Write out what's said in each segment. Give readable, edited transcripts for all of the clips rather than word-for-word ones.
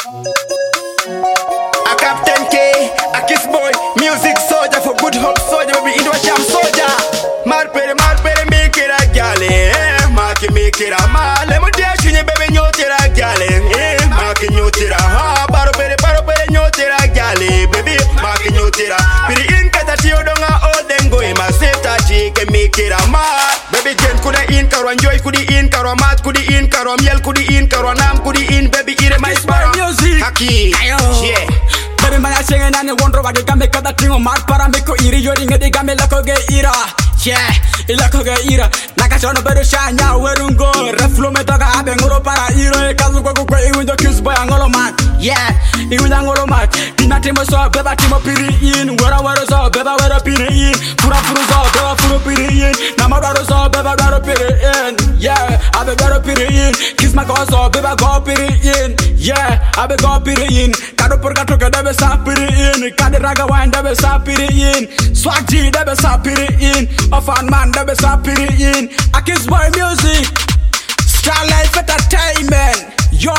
A Captain K, a Kiss Boy, music soldier for good hope soldier, baby, into a jam soldier. Mad pere, make it a galley, make it a man. Let me dash you, baby, no tira galley, marking you tira, baro pere, no tira galley, baby, marking you tira. Piri in Katatio donga, all them go in my safety, she can make it a man. Baby, Jen could in Karo, enjoy could in Karo, Mat could in Karo, Miel could in Karo, Nam could in, baby, eat my spara. Haki, yeah. Baby, my singing and you wonder what you can make that thing on my parameko iri, you're in the game like a ira. Yeah, ilaka ira. Nakashona better shine now, where you go. Reflume toga abengoro para iro, kazu kwa kwa even the kiss boy angolo man. Yeah, even angolo man. Dinatimo so beba timo piri in, wera so beba wera piri in. Pura so beba puru piri in. Namara so beba wera piri in. Yeah, abe wera piri in. Kiss my go so beba go piri in. Yeah, abe go piri in. Kado por kato ke debe sa piri in. Kade raga wine debe sa piri in. Swag G debe sa piri in. A fan man debe sa piri in. A Kiss Boy music, Starlife Entertainment. Yo,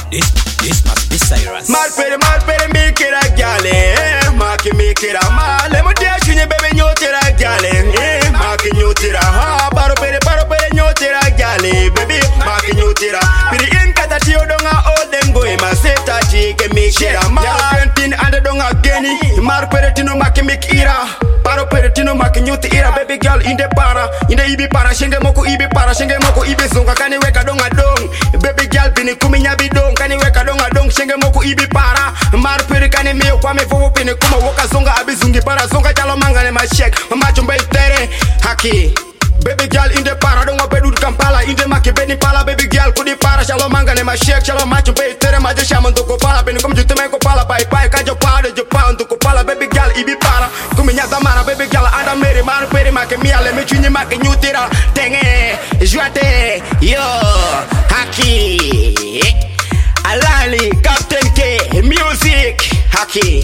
this must be Cyrus. Mad pere, make it a galley, make it a man. Let me dash you, baby, no tira galley, marking you tira, baro pere, no tira galley, baby, marking you tira. Piri in Katatio donga, all them go in my safety, she can make it a man. Yapentin and the donga geni, mar pere tino make ira. Paro peretino makinyuti ira, baby girl in the para, in the ibi para, shenge moko ibi zonga, kani weka donga dong. Baby girl pini kuminya bidong, kani weka donga dong, shenge moko ibi para. Mar pere kani meo kwa me fowo pini kuma woka zonga abizungi para, zonga chalo manga ne ma shake, macho mbe tere, haki. Baby girl in the para, donga bedu Kampala, in the maki beni pala, baby girl kudi para, chalo manga ne ma shake, chalo macho mbe tere, majo shaman toko pala, pini kum juteme ko pala, pai kajo pala, jo pound toko pala, baby girl ibi para, kuminya zamara, baby girl anda mere, mar pere make mia, le me chunye make nyutira, tenge, juate, yo, haki, Alani, Captain K, music, haki.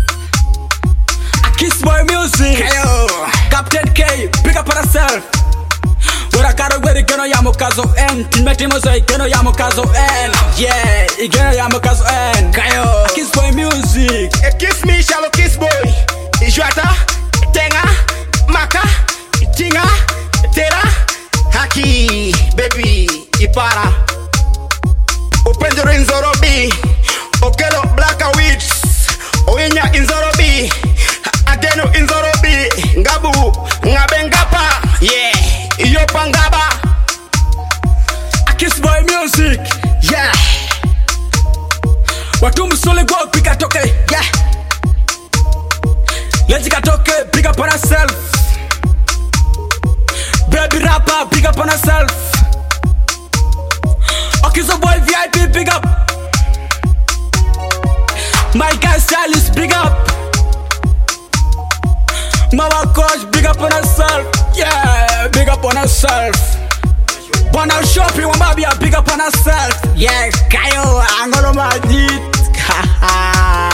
A Kiss Boy music, Kayo, Captain K, pick up on yourself. Wera karo weri geno yamo kazo en, timeti mozo geno yamo kazo en. Yeah, igeno yamo kazo en. Kayo, A Kiss Boy music. Kiss me, shallow Kiss Boy, juata, tenga, maka, tinga, tera, haki, baby, ipara. Upendo inzorobi, okelo black wits, oinya inzorobi, adeno inzorobi, ngabu, ngabengapa, yeah, iyo pangaba. A Kiss Boy music, Yeah, watu musole go pika toke, yeah, let's get toke, pick up on yourself. Baby rapper, pick up on yourself. A Kiss Boy VIP, pick up. My guy Stylist, big up. Mama Coach, big up on herself. Yeah, big up on herself. Wanna shopping, wanna be a big up on herself. Yeah, Kayo, I'm gonna my